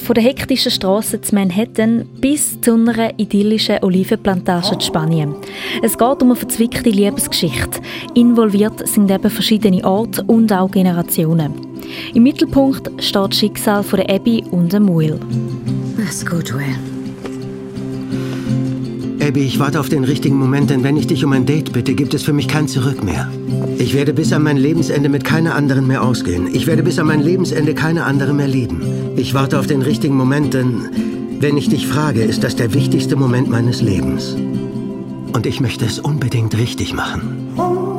Von der hektischen Strasse zu Manhattan bis zu einer idyllischen Olivenplantage in Spanien. Es geht um eine verzwickte Liebesgeschichte. Involviert sind eben verschiedene Orte und auch Generationen. Im Mittelpunkt steht das Schicksal von der Abby und dem Will. Mach's gut, Will. Abby, ich warte auf den richtigen Moment, denn wenn ich dich um ein Date bitte, gibt es für mich kein Zurück mehr. Ich werde bis an mein Lebensende mit keiner anderen mehr ausgehen. Ich werde bis an mein Lebensende keine andere mehr lieben. Ich warte auf den richtigen Moment, denn wenn ich dich frage, ist das der wichtigste Moment meines Lebens. Und ich möchte es unbedingt richtig machen.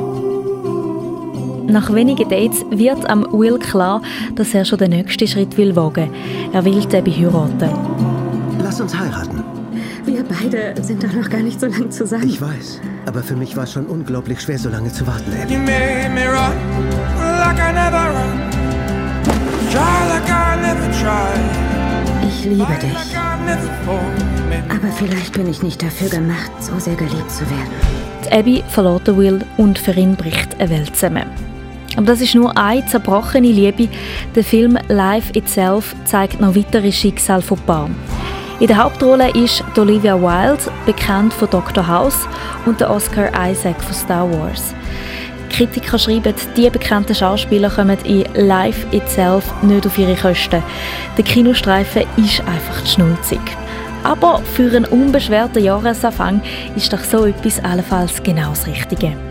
Nach wenigen Dates wird am Will klar, dass er schon den nächsten Schritt wagen will. Er will Abby heiraten. Lass uns heiraten. Wir beide sind doch noch gar nicht so lange zusammen. Ich weiß, aber für mich war es schon unglaublich schwer, so lange zu warten, Abby. You made me run like I never run. Try like I never tried. Ich liebe Fight dich. like I never fought. Aber vielleicht bin ich nicht dafür gemacht, so sehr geliebt zu werden. Die Abby verlässt Will und für ihn bricht eine Welt zusammen. Aber das ist nur eine zerbrochene Liebe. Der Film «Life Itself» zeigt noch weitere Schicksale von Paaren. In der Hauptrolle ist Olivia Wilde, bekannt von Dr. House, und der Oscar Isaac von Star Wars. Kritiker schreiben, die bekannten Schauspieler kommen in «Life Itself» nicht auf ihre Kosten. Der Kinostreifen ist einfach zu schnulzig. Aber für einen unbeschwerten Jahresanfang ist doch so etwas allenfalls genau das Richtige.